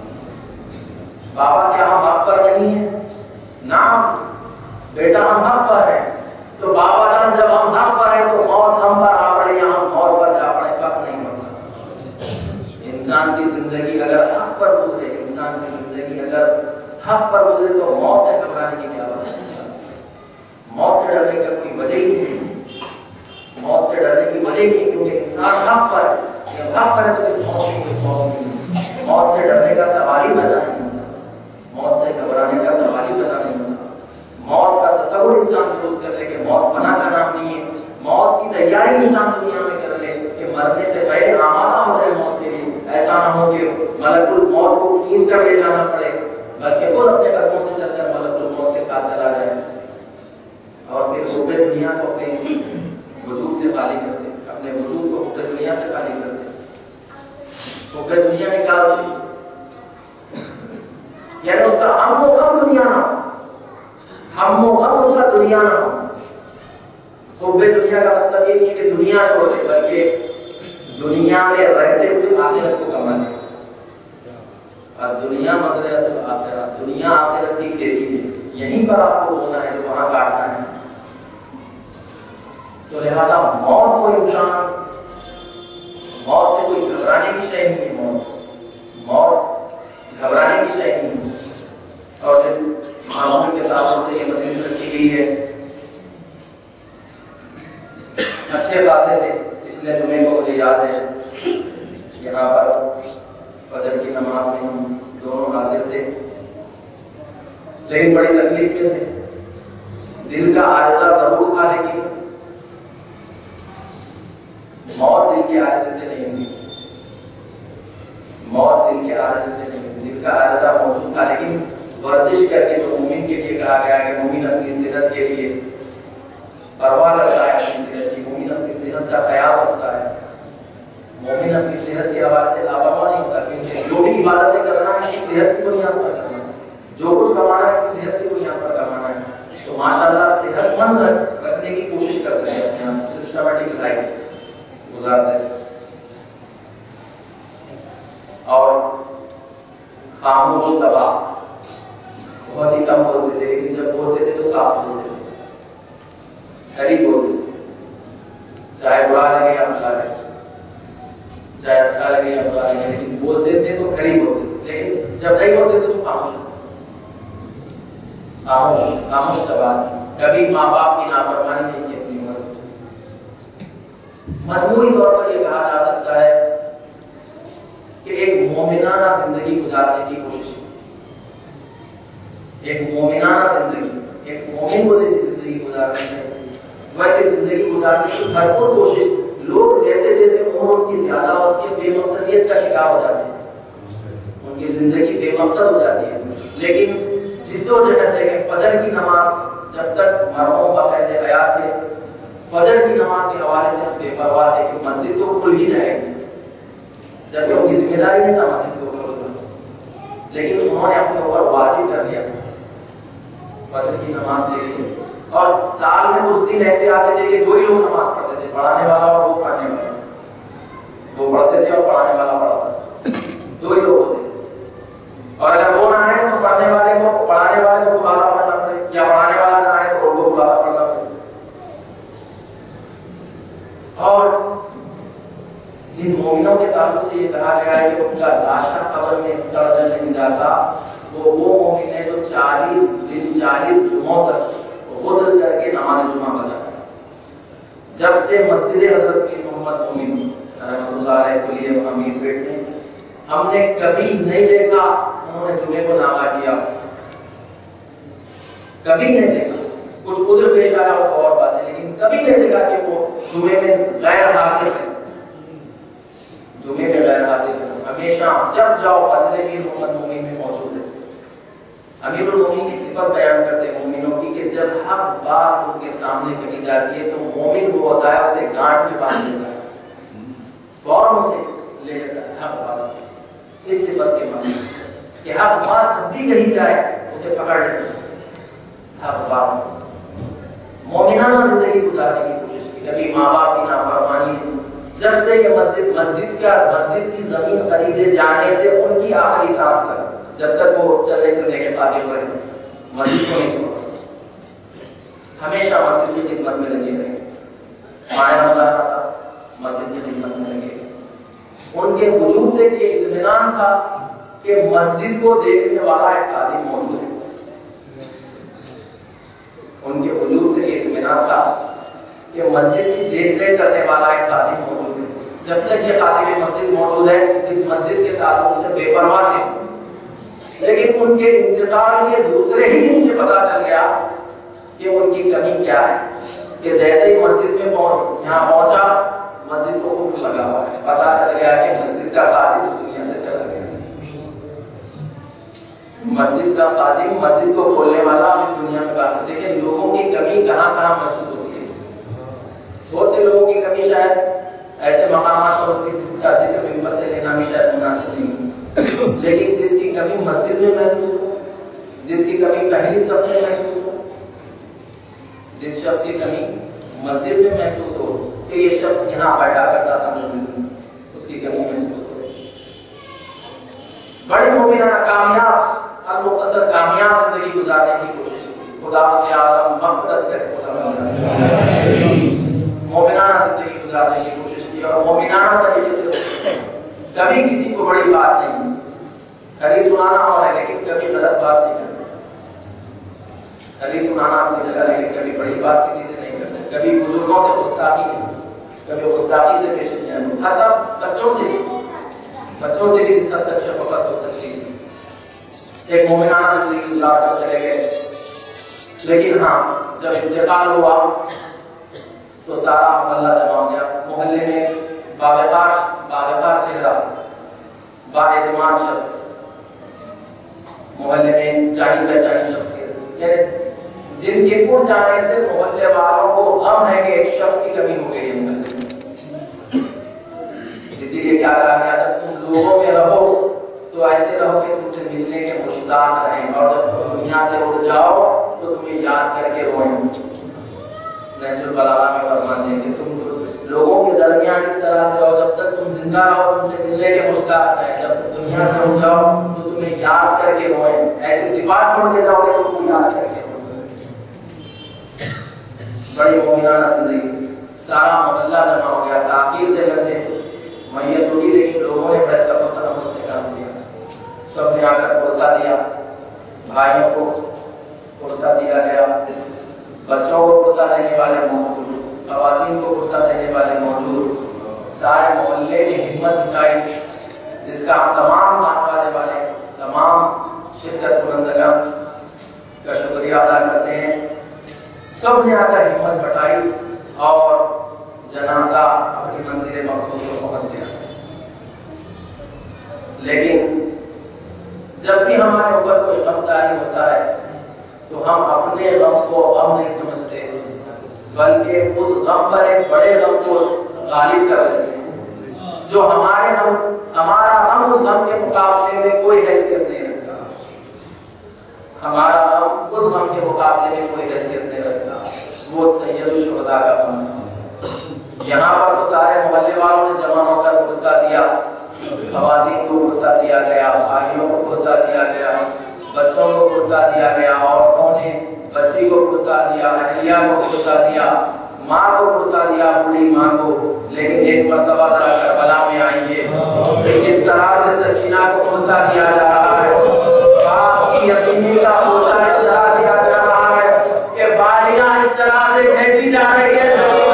[SPEAKER 1] بابا کیا ہم حق پر نہیں ہیں؟ نعم بیٹا ہم حق پر ہیں. تو بابا جان جب ہم حق پر ہیں تو موت ہم پر آ پڑے یا ہم موت پر جا پڑے فرق نہیں پڑتا. انسان کی زندگی اگر حق پر گزرے, انسان کی زندگی اگر حق پر گزرے تو موت سے گھبرانے کی کیا بات ہے؟ موت سے ڈرنے کا کوئی وجہ ہی نہیں, موت سے ڈرنے کی وجہ ہی نہیں, کیونکہ انسان حق پر ہے. جب حق پر ہے تو موت کی کوئی خوف نہیں, موت سے ڈرنے کا سوال ہی پیدا نہیں ہوتا, موت سے گھبرانے کا سوال ہی پیدا نہیں ہوتا. موت کا تصور انسان درست کر لے کہ موت پناہ کا نام نہیں ہے, موت کی تیاری انسان دنیا میں کر لے کہ مرنے سے پہلے آمادہ ہو جائے موت کے لیے. ایسا نہ ہو کہ ملک الموت کو کھینچ کر لے جانا پڑے, بلکہ خود اپنے قدموں سے چل کر ملک الموت کے ساتھ چلا جائے اور پھر حب دنیا کو اپنے وجود سے خالی کر دے, اپنے وجود کو حب دنیا سے خالی کر دے. حب دنیا نکال دے, یعنی اس کا ہم و غم دنیا نہ ہو, ہم و غم اس کا دنیا نہ ہو. حب دنیا کا مطلب یہ نہیں ہے کہ دنیا چھوڑ دے, بلکہ دنیا میں رہتے ہوئے آخرت کو کمانے. اور دنیا مزرعۃ الآخرہ, دنیا آخرت کی کھیتی ہے, یہیں پر آپ کو ہونا ہے جو وہاں کاٹنا ہے. تو لہذا موت کو انسان, موت سے کوئی گھبرانے کی شے نہیں ہے. موت گھبرانے کی شے نہیں ہے. اور جس معمول کے تعلق سے یہ مجلس رکھی گئی ہے, اچھے خاصے تھے. پچھلے جمعے کو مجھے یاد ہے یہاں پر فجر کی نماز میں ہم دونوں حاضر تھے, لیکن بڑی تکلیف میں تھے. دل کا عارضہ ضرور تھا, لیکن موت دل کے عارضے سے نہیں ہوئی, موت دل کے عارضے سے نہیں ہوئی. دل کا عارضہ موجود تھا, لیکن ورزش کر کے جو مومن کے لیے کہا گیا کہ مومن اپنی صحت کے لیے پرواہ کرتا ہے, اپنی صحت کی, مومن اپنی صحت کا خیال رکھتا ہے, مومن اپنی صحت کے حوالے سے لاپرواہ نہیں ہوتا, کیونکہ جو بھی عبادتیں کرنا ہے اس کی صحت کی بنیاد پر کرنا ہے, جو کچھ کمانا ہے اس کی صحت کی بنیاد پر کمانا ہے. تو ماشاءاللہ صحت مند رکھنے کی کوشش کرتے ہیں, اپنے آپ سسٹمیٹک لائف گزارتے ہیں. اور خاموش تباہ, بہت ہی کم بولتے تھے, لیکن جب بولتے تھے تو صاف بولتے تھے, قریب بولتے تھے. چاہے برا لگے یا بھلا لگے, چاہے اچھا لگے یا برا لگے, لیکن بولتے تھے تو قریب بولتے تھے. لیکن جب نہیں بولتے تھے تو خاموش, خاموش خاموش تباہ. کبھی ماں باپ کی نافرمانی نہیں کی اپنی عمر. مجموعی طور پر یہ کہا جا سکتا ہے کہ ایک مومنانہ زندگی گزارنے کی کوشش کی. ایک مومنانہ زندگی, ایک مومن کو جیسی زندگی گزارنے ہے ویسے زندگی گزارنے کی بھرپور کوشش. لوگ جیسے جیسے عمر ان کی زیادہ ہوتی ہے بے مقصدیت کا شکار ہو جاتے ہیں, ان کی زندگی بے مقصد ہو جاتی ہے. لیکن جد و جہد ہے کہ فجر کی نماز جب تک مرحوم باقید حیات تھے, فجر کی نماز کے حوالے سے ہم بے پرواہ تھے کہ مسجد تو کھل ہی جائے گی, جبکہ ان کی ذمہ داری نہیں تھا مسجد کو کھولنا, لیکن انہوں نے اپنے اوپر واجب کر لیا فجر کی نماز کے لیے. اور سال میں کچھ دن ایسے آتے تھے کہ 2 ہی لوگ نماز پڑھتے تھے, पढ़ाने वाला और वो पढ़ने वाला, वो पढ़ते थे और पढ़ाने वाला पढ़ाता, दो ही लोग होते। और अगर वो ना आए तो पढ़ने वाले को पढ़ाने वाले को बुलाना पड़ना पड़े, या पढ़ाने वाला ना आए तो उनको बुलाना पड़ना पड़े। और जिन मोमिनों के ताल्लुक से ये कहा गया है कि उनका लाशा कब्र में सड़ जल नहीं जाता, वो मोमिन है जो 40 दिन 40 जुमों तक गुस्ल करके नमाज जुमा पढ़ा है। जब से मस्जिद हजरत पीर मोहम्मद मोमिन रहमतुल्लाह अलैह के लिए अमीर पेट में, हमने कभी नहीं देखा उन्होंने जुमे को नागा किया, कभी नहीं देखा। कुछ उज़्र पेश आया हो तो और बात है, लेकिन कभी नहीं देखा कि वो जुमे में गैर हाजिर है, जुमे में गैर हाजिर है। हमेशा जब जाओ मस्जिद पीर मोहम्मद मोमिन में मौजूद है। अमीरुल मोमिन की सिफत बयान करते हैं मोमिनों की कि जब हक बात उनके सामने कही जाती है तो मोमिन वो होता है उसे गांठ में बांध देता है, फौरन उसे ले लेता है हक बात। इस सिफत के माने कि हक बात जब भी कही जाए उसे पकड़ लेता है हक बात। मोमिनाना जिंदगी गुजारने की कोशिश की, कभी माँ बाप की नाफरमानी नहीं। जब से ये मस्जिद की जमीन खरीदे जाने से उनकी आखिरी सांस तक, जब तक वो चलने फिरने के काबिल रहे, मस्जिद को नहीं छोड़ा, हमेशा मस्जिद की खिदमत में लगे रहे। माह रमजान आता मस्जिद की खिदमत में लगे। उनके वजूद से ये इत्मीनान था कि मस्जिद को देखने वाला एक खादिम मौजूद है। उनके वजूद से ये इत्मीनान था कि मस्जिद की देखरेख करने वाला एक खादिम मौजूद है। जब तक ये खादिम मस्जिद मौजूद है, इस मस्जिद के ताल्लुक से बेपरवाह थे। लेकिन उनके इंतकाल के दूसरे ही दिन मुझे पता चल गया कि उनकी कमी क्या है। कि जैसे ही मस्जिद में यहाँ पहुंचा, मस्जिद को कुफ्र लगा हुआ है। पता चल गया कि मस्जिद का खादिम दुनिया से चला गया। मस्जिद का खादिम, मस्जिद को खोलने वाला इस दुनिया में बात। देखिए लोगों की कमी कहाँ कहाँ महसूस होती है। बहुत से लोगों की कमी शायद ऐसे मकामात पर होती है जिसका जिक्र मिंबर से लेना भी शायद मुनासिब नहीं, लेकिन जिसकी कमी मस्जिद में महसूस हो, जिसकी कमी पहली सफ में महसूस हो, जिस शख्स की कमी मस्जिद में महसूस हो कि ये शख्स यहाँ बैठा करता था मस्जिद में, उसकी कमी महसूस हो। बड़े मोमिनाना कामयाब अल-मुख्तसर कामयाब जिंदगी गुजारने की कोशिश की। खुदा के आलम मग़फ़िरत करे, मोमिनाना जिंदगी गुजारने की कोशिश की और मोमिनाना तरीके से कभी किसी को बड़ी बात नहीं, हदीस सुनाना और है लेकिन कभी गलत बात नहीं करते। हदीस सुनाना अपनी जगह, लेकिन कभी बड़ी बात किसी से नहीं करते। कभी बुजुर्गों से गुस्ताखी नहीं, कभी गुस्ताखी से पेश नहीं आए। हत्ता बच्चों से भी जिस हद तक शफकत हो सकती है। एक मोमिनाना जिंदगी गुजार कर चले गए। लेकिन हाँ, जब इंतकाल हुआ तो सारा मोहल्ला जमा हो गया। मोहल्ले में बावेकार चेहरा, बाएतमाद शख्स, मोहल्ले में जानी पहचानी शख्सियत, यानी जिनके उड़ जाने से मोहल्ले वालों को गम है कि एक शख्स की कमी हो गई है। इसीलिए क्या कहा गया, जब तुम लोगों में रहो तो ऐसे रहो कि तुमसे मिलने के मुश्ताक रहें, और जब तुम दुनिया से उड़ जाओ तो तुम्हें याद करके रोएं। नहजुल बलागा में फरमाते हैं कि तुम लोगों के दरमियान इस तरह से रहो जब तक तुम जिंदा रहो, तुमसे मिलने के मुश्ताक रहें। जब तुम दुनिया से उड़ जाओ तो तुम्हें याद करके रोएं। ऐसे सिफात छोड़ के जाओगे तो तुम याद करके रोएं। बड़ी मोमिनाना जिंदगी। सारा मोहल्ला जमा हो गया था। आखिर से बचे मैयत उठी, लेकिन लोगों ने बड़े सब्र तहम्मुल से काम किया। सबने आकर पुरसा दिया, भाइयों को पुरसा दिया गया, बच्चों को पुरसा देने वाले मौजूद, ख़वातीन को पुरसा देने वाले मौजूद। सारे मोहल्ले ने हिम्मत जुटाई, जिसका तमाम खानवाले वाले, तमाम शिरकत कुनंदगान का शुक्रिया अदा करते हैं। सब ने आकर हिम्मत जुटाई और जनाजा अपनी मंजिल मकसूद पर पहुंच गया। लेकिन जब भी हमारे ऊपर कोई गमतारी होता है तो हम अपने गम को गम नहीं समझते, बल्कि उस गम पर एक बड़े गम को गालिब कर लेते हैं। जो हमारा गम उस गम के मुकाबले में कोई हैसियत नहीं रखता। हमारा गम उस गम के मुकाबले में कोई हैसियत नहीं रखता। वो सैयदुल शुहदा का गम, یہاں پر تو سارے محلے والوں نے جمع ہو کر غصہ دیا، خواتین کو غصہ دیا گیا، بھائیوں کو غصہ دیا گیا، بچوں کو غصہ دیا گیا، عورتوں نے بچی کو غصہ دیا، اہلیہ کو غصہ دیا، ماں کو غصہ دیا، بوڑھی ماں کو۔ لیکن ایک مرتبہ ذرا کربلا میں آئیے، اس طرح سے سکینہ کو غصہ دیا جا رہا ہے، باپ کی یتیمی کا غصہ اس طرح دیا جا رہا ہے کہ بالیاں اس طرح سے کھینچی جا رہی ہے،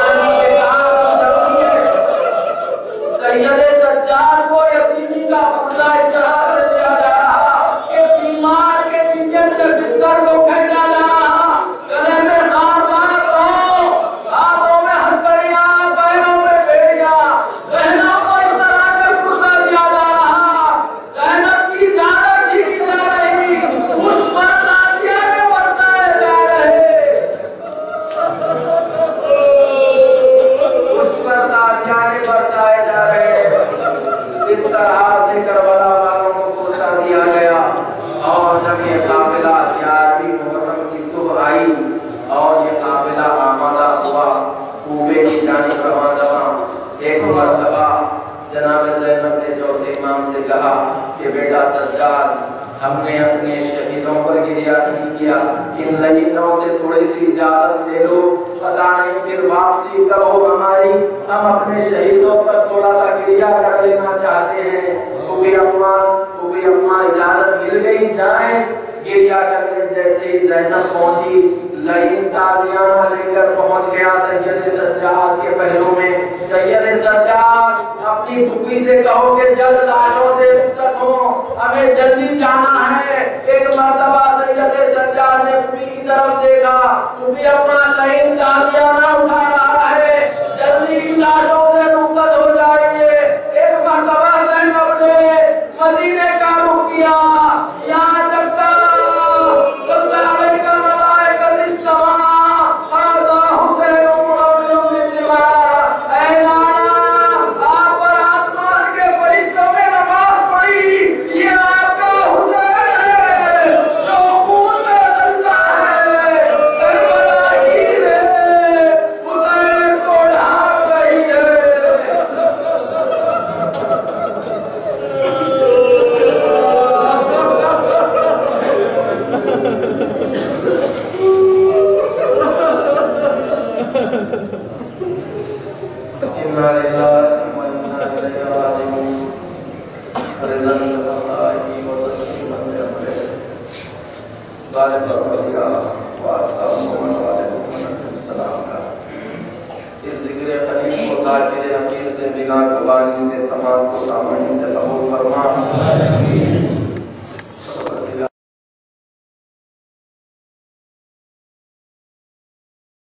[SPEAKER 1] سید سجاد کو یتیمی کا غصہ اس طرح سے دیا جا رہا کہ بیمار کے نیچے سے بستر کو کھینچا جا رہا، گلے میں خاردار پاؤں، ہاتھوں میں ہتھکڑیاں، پیروں میں بیڑیاں، بہنوں کو اس طرح سے غصہ دیا جا رہا، زینب کی چادر چھینی جا رہی، اس پر تازیہ کے برسائے جا رہے، اس پر تازیہ کے برسائے جا رہے۔ اس طرح سے کربلا والوں کو غصہ دیا گیا، اور جب یہ قافلہ 11ویں محرم کی صبح آئی اور یہ قافلہ آمادہ ہوا کوفے کی جانب رواں، ایک مرتبہ جناب زینب نے چوتھے امام سے کہا کہ بیٹا سجاد، ہم نے اپنے شہیدوں پر گریہ نہیں کیا، ان لہیبوں سے تھوڑی سی اجازت دے دو، پتہ نہیں پھر واپسی کب ہو ہماری، ہم اپنے شہیدوں پر تھوڑا سا گریہ کر لینا چاہتے ہیں۔ کوئی اماں اجازت مل گئی، جائیں گریہ کر لیں۔ جیسے ہی زینب پہنچی، لہین تازیانہ لے کر پہنچ گیا سید سجاد کے پہلو میں۔ سید سجاد، اپنی پھوپھی سے کہو کہ جلد لاشوں سے رخصت ہو، ہمیں جلدی جانا ہے۔ ایک مرتبہ سید سجاد نے پھوپھی کی طرف دیکھا، پھوپھی اپنا لہین تازیانہ اٹھا رہا ہے، جلدی ان لاشوں سے رخصت ہو جائیے۔ ایک مرتبہ زینب نے مدینے کا رخ کیا، یہاں جب تک صلی علیہ ملائکۃ السماء هذا حسین مربل بالدماء، اے نانا آپ پر آسمان کے فرشتوں نے نماز پڑھی، یہ آپ کا حسین ہے جو خون میں رنگا ہے، کربلا کی ہے حسین کو ڈھانپ رہی ہے۔ انا للہ وانا الیہ راجعون، رضا اللہ وتسلیما بارک اللہ واسطہ محمد علیہ السلام کا۔ اس ذکر خلیل کو ذاکر حقیر سے بنا قربانی سے سماعت کو سامعین سے قبول فرما۔